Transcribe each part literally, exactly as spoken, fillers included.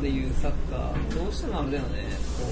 でいうサッカー、どうしてもあれだよね、こ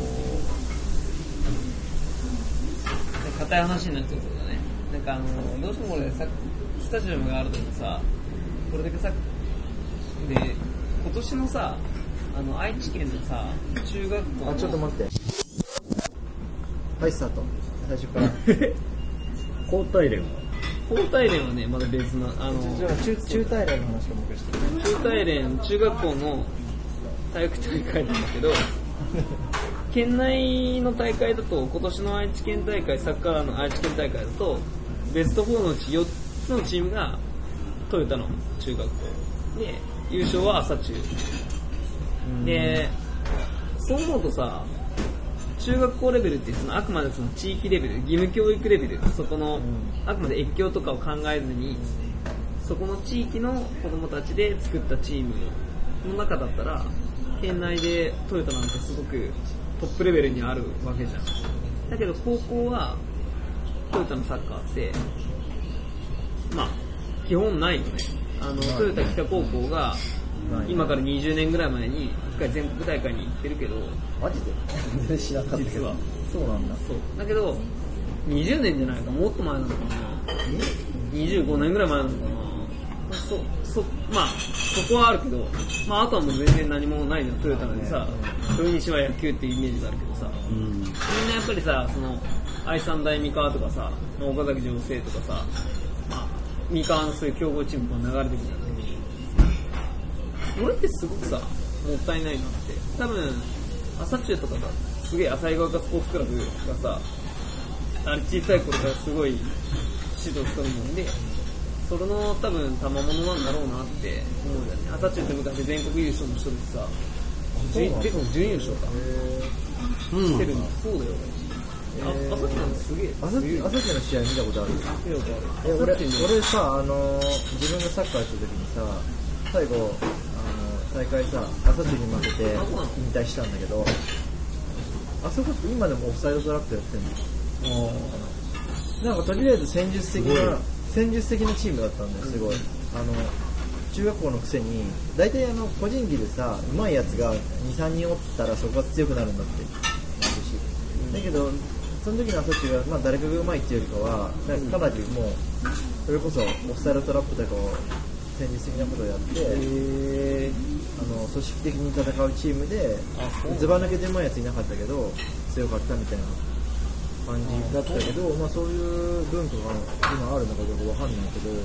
う、硬い話になっちゃうってことだね。なんかあの、どうしても俺、スタジアムがあるときさ、これだけさ、で、今年のさ、あの、愛知県のさ、中学校の。 あ、ちょっと待って。はい、スタート。最初から。 高体連は高体連はね、まだ別な、あの、 じゃあ中、中体連の話かもう一回して。 中体連、中学校の体育大会なんだけど、県内の大会だと、今年の愛知県大会、サッカーの愛知県大会だと、ベストよんのうちよっつのチームがトヨタの中学校。で、優勝は朝中。で、そう思うとさ、中学校レベルってそのあくまでその地域レベル、義務教育レベル、そこの、あくまで越境とかを考えずに、そこの地域の子供たちで作ったチームの中だったら、県内でトヨタなんてすごくトップレベルにあるわけじゃん。だけど高校はトヨタのサッカーって、まあ基本ないよね。あのトヨタ北高校が今からにじゅうねんぐらい前に一回全国大会に行ってるけど、 マジで全然知らなかったけど。 実はそうなんだ。 そうだけどにじゅうねんじゃないか、もっと前なのかな、にじゅうごねんぐらい前なのかな。そそまあそこはあるけど、まああとはもう全然何もないの。トヨタでさ、豊西は野球っていうイメージがあるけどさ、うん、みんなやっぱりさ、その愛三大三河とかさ、岡崎城西とかさ、まあ三河のそういう強豪チームが流れてくるんだけど、それってすごくさ、もったいないなって。多分朝中とかさ、すげえ浅井川スポーツクラブがさ、あれ小さい頃からすごい指導してるもんで、それの多分賜物なんだろうなって思うんだよね。朝中って昔全国優勝もしてるしさ、全国準優勝かしてるんだ。そうだよ。あ、朝中なんてすげえ。 朝中の試合見たことある？ 見たことある。 る。 俺俺さ、あの自分がサッカーした時にさ、最後あの大会さ、朝中に負けて引退したんだけど、あそこって今でもオフサイドトラップやってるの。なんかとりあえず戦術的な戦術的なチームだったんだよ、すごい。あの中学校のくせに大体あの個人技でさ、上手いやつがにさんにんおったらそこが強くなるんだって言うし、だけどその時の朝中は、まあ、誰かが上手いっていうよりかはかなりもうそれこそオフサイドトラップとかを戦術的なことをやって、あの組織的に戦うチームでずば抜けてうまいやついなかったけど強かったみたいな感じだったけど、まあ、そういう文化が今あるのかどうかわかんないけど、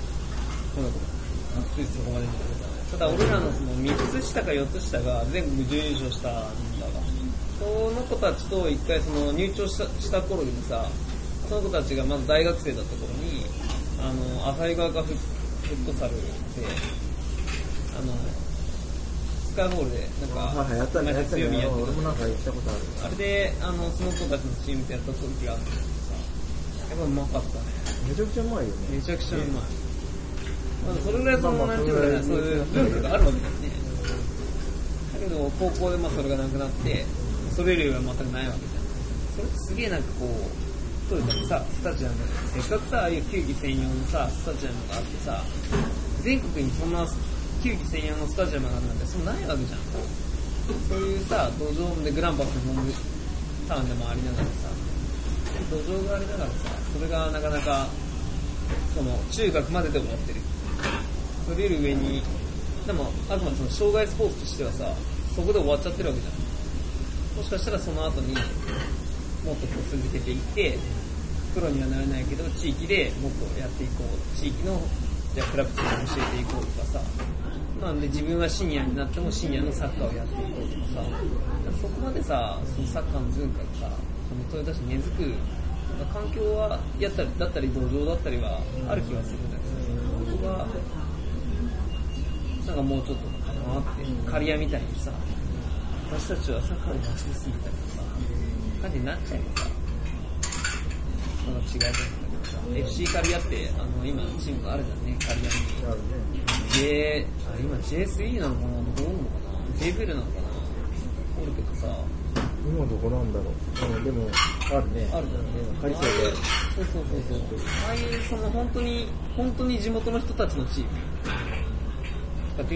ついそこまで見たただ俺らのそのみっつ下かよっつ下が全国準優勝したんだが、その子たちと一回その入庁した、した頃にさ、その子たちがまず大学生だった頃に、あの浅井川がフットサルで、あのスカイボールでなんか、 はいはい、やったね、やったね、俺もなんか言ったことある。 あれであのその子たちのチームでやった時があってさ、やっぱうまかったね。 めちゃくちゃうまいよね。 めちゃくちゃうまい。まあ、それぐらいそのなんていうかね、そういう文化があるわけだよね。だけど高校でまあそれがなくなって、それよりは全くないわけじゃん。それってすげえなんかこう、トヨタのさスタジアム、せっかくさああいう球技専用のさスタジアムがあってさ、全国にそんな球技専用のスタジアムがあるなんてそんなないわけじゃん。そういうさ土壌でグランパスのホームタウンでもありながらさ、土壌がありながらさ、それがなかなかその中学までで終わってる。それより上にでもあくまでその障害スポーツとしてはさ、そこで終わっちゃってるわけじゃん。もしかしたらその後にもっとこう続けていってプロにはなれないけど地域でもっとやっていこう、地域のじゃあクラブチーム教えていこうとかさ、なんで自分はシニアになってもシニアのサッカーをやっていこうとかさ、そこまでさそのサッカーの文化がさそのトヨタ市に根付く環境はやったりだったり土壌だったりはある気がするんだけど、そこがなんかもうちょっとかなって、刈谷みたいにさ、私たちはサッカーの街ですみたいなさ感じになっちゃいさ、その違いだったけどさ、エフシー 刈谷ってあの今チームがあるじゃんね、刈谷に。あるね。J、あれ今 ジェイスリー なのかな、どうなのかな、ジェイビーエル なのかな、おるけどさ。 今どこなんだろう。うん、でもあるね。 あるじゃんね。 カリセで。 そうそうそうそう。ああいうその本当に本当に地元の人たちのチームがで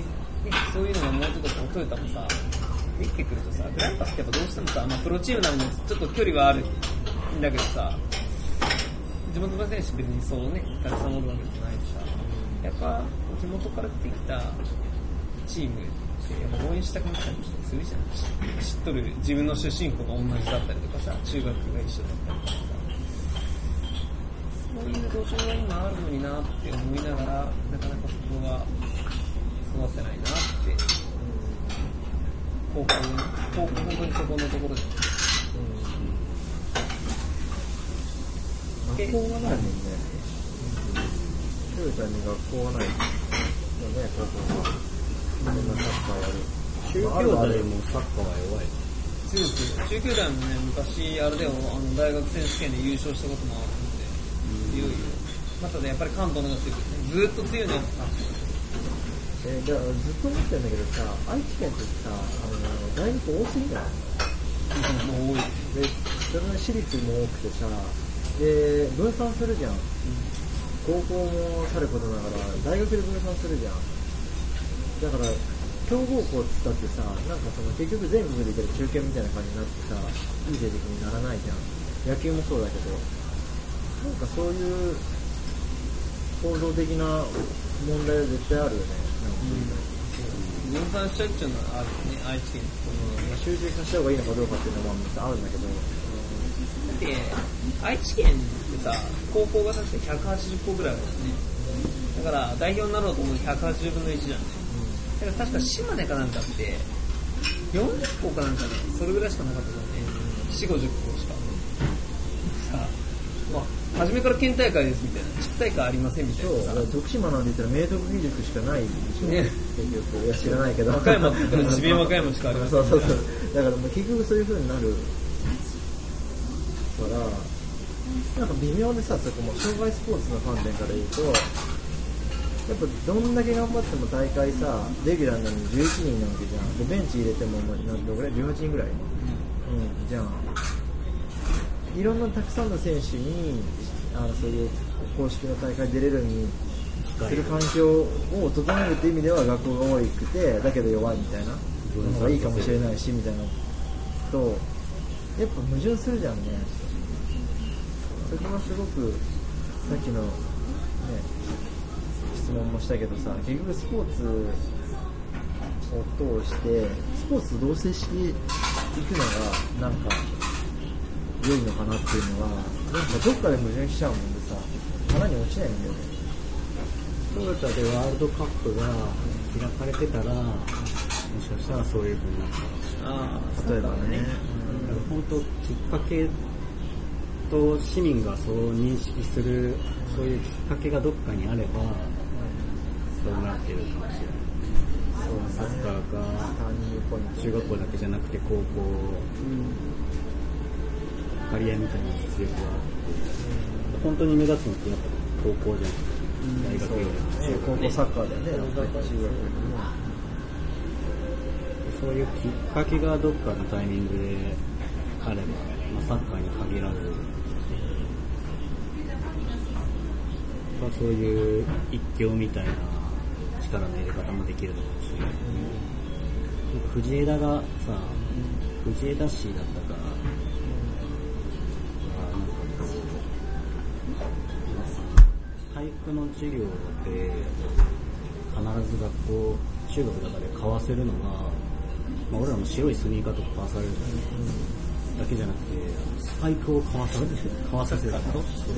そういうのがもうちょっとこうトヨタもさできてくるとさ、グランパスってやっぱどうしてもさ、まあ、プロチームなのにちょっと距離はあるんだけどさ、地元の選手別にそうねたくさんおるわけじゃないしさ、やっぱ地元から出てきたチームってやっぱ応援したくなったりするじゃん。知っとる自分の出身校が同じだったりとかさ、中学が一緒だったりとかさ、そういう土壌が今あるのになって思いながら、なかなかそこが育ってないなって。高校、高校本当にそこのところで。 学校がないもんね。トヨタに学校がないよね、高校は。みんなサッカーやる。 中京大もサッカーは弱い。 強く、中京大もね、昔あれだよ、あの大学選手権で優勝したこともあるんで、いよいよ。またね、やっぱり関東の方が強くて、ずーっと強いね。 えー、だからずっと思ってるんだけどさ、愛知県ってさ、あの大学多すぎない？ 多い。 で、それの私立も多くてさ、で、分散するじゃん。うん、高校もさることながら、大学で分散するじゃん。だから、強豪校っつったってさ、なんかその結局全国でいける中堅みたいな感じになってさ、いい成績にならないじゃん。野球もそうだけど、なんかそういう構造的な問題は絶対あるよね。 分散しちゃうっていうのはあるよね、愛知県。 うん、集中させた方がいいのかどうかっていうのはあるんだけど。 だって、愛知県ってさ、高校が確かひゃくはちじゅっこぐらいあるんだよね。だから代表になろうと思うとひゃくはちじゅうぶんのいちじゃん。だから確か島根かなんかってよんじゅっこかなんかね、それぐらいしかなかったからね。よんじゅう、ごじゅっこしか。さあ、まあ、初めから県大会ですみたいな、地区大会ありませんみたいな。 そう、徳島なんて言ったら明徳義塾しかないでしょ。ね、結局、いや知らないけど。 和歌山って言ったら智弁和歌山しかありません。 そうそうそう。だからもう結局そういう風になるから、なんか微妙でさ、そこも障害スポーツの観点から言うと、やっぱどんだけ頑張っても大会さ、レギュラーなのにじゅういちにんなわけじゃん。で、ベンチ入れてもなんどれぐらいじゅうはちにんぐらい、うん、じゃん。いろんなたくさんの選手にあのそういう公式の大会出れるようにする環境を整えるっていう意味では学校が多くてだけど弱いみたいなのがいいかもしれないしみたいなとやっぱ矛盾するじゃんね。そこがすごくさっきの、ね、質問もしたけどさ、結局スポーツを通してスポーツと同棲していくのがなんか良いのかなっていうのはなんかどっかで矛盾しちゃうもんでさ、腹に落ちないんだよね。 トヨタでワールドカップが開かれてたらもしかしたらそういう風になったかもしれない。 ああ、例えばね、 だから本当きっかけと市民がそう認識するそういうきっかけがどっかにあればそうなってるかもしれない。サッカーが中学校だけじゃなくて高校、バリアみたいな実力はあって、本当に目立つのってやっぱ高校じゃなくて大学よりも、 高校サッカーだよね、中学よりもそういうきっかけがどっかのタイミングであれば、まあ、サッカーに限らず、まあ、そういう一強みたいな力の入れ方もできると思うし、なんか藤枝がさ、藤枝市だったか体育の授業で必ず学校、中学だからで買わせるのが、まあ、俺らも白いスニーカーとか買わされるだけじゃなくて、スパイクを買わされる、買わさせるだろ。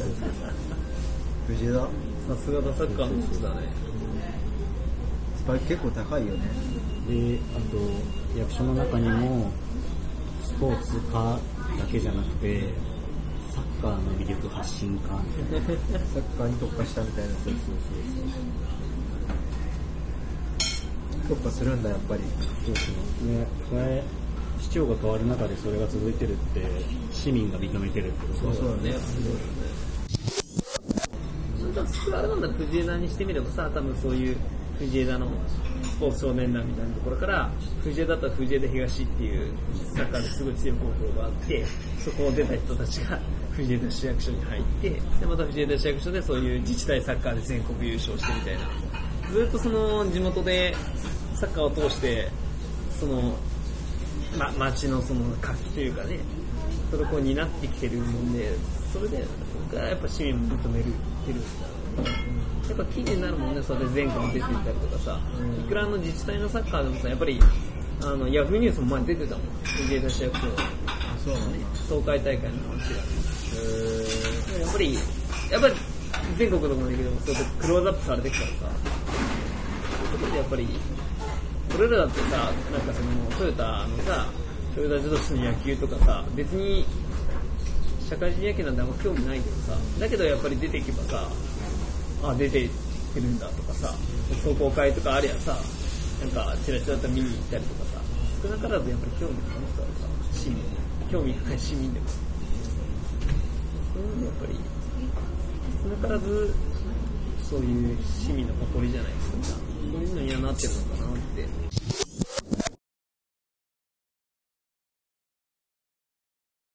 藤枝、さすがだサッカーの人だね。 スパイク結構高いよね。 で、あと役所の中にもスポーツ科だけじゃなくて、サッカーの魅力発信家みたいなサッカーに特化したみたいな。 そうそうそうそう。特化するんだやっぱり。 そうそうね、これ市長が変わる中でそれが続いてるって市民が認めてるってこと。 そうだね。 普通あれなんだ、藤枝にしてみればさ、多分そういう藤枝のスポーツ少年団みたいなところから藤枝だったら藤枝東っていうサッカーですごい強い高校があって、そこを出た人たちが藤枝市役所に入って、でまた藤枝市役所でそういう自治体サッカーで全国優勝してみたいな、ずっとその地元でササッカーを通してその、ま、街のその活気というかね、それをこう担ってきてるもんで、それで僕はやっぱ市民も認めるてるんだろうね。やっぱ記事になるもんね、それで全国に出ていたりとかさ、いくらの自治体のサッカーでもさ、やっぱりあのヤフーニュースも前に出てたもん、藤枝市役所、そうね、東海大会の話が。へー、やっぱりやっぱり全国どこもだけども、そうやってクローズアップされてきたらさ、そういうことでやっぱり俺らだってさ、なんかそのトヨタのさ、トヨタ自動車の野球とかさ、別に社会人野球なんてあんま興味ないけどさ、だけどやっぱり出ていけばさ、あ、出てってるんだとかさ、壮行会とかありゃさ、なんかチラチラと見に行ったりとかさ、少なからずやっぱり興味が持つからさ、市民、興味がない市民でも、そういうのやっぱり少なからずそういう市民の誇りじゃないですか、そういうのにはなってるのか